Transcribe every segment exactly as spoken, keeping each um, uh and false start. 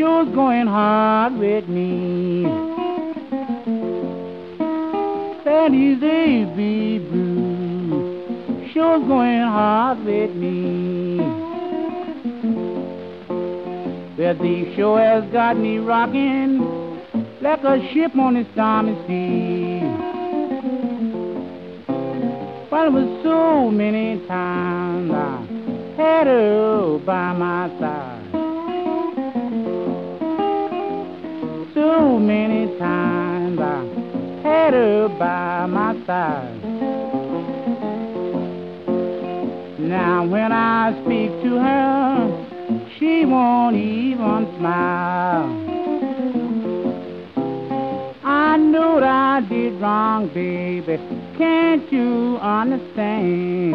sure's going hard with me. That easy be blue, sure's going hard with me. Well, the show has got me rocking like a ship on the stormy sea. Well, it was so many times I had her by my side. So many times I had her by my side. Now when I speak to her, she won't even smile. I know that I did wrong, baby, can't you understand?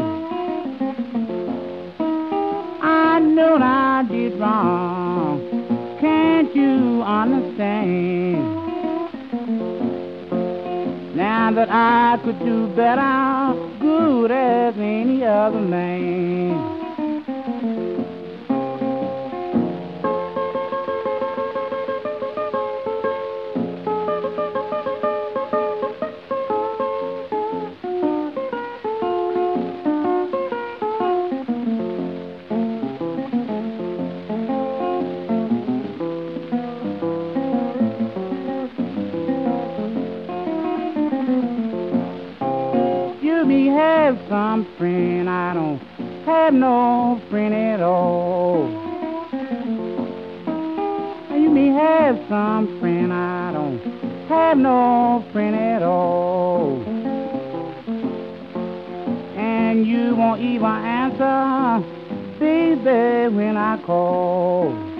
I know that I did wrong, can't you understand? Now that I could do better, good as any other man. You may have some friend, I don't have no friend at all. You may have some friend, I don't have no friend at all. And you won't even answer, baby, when I call.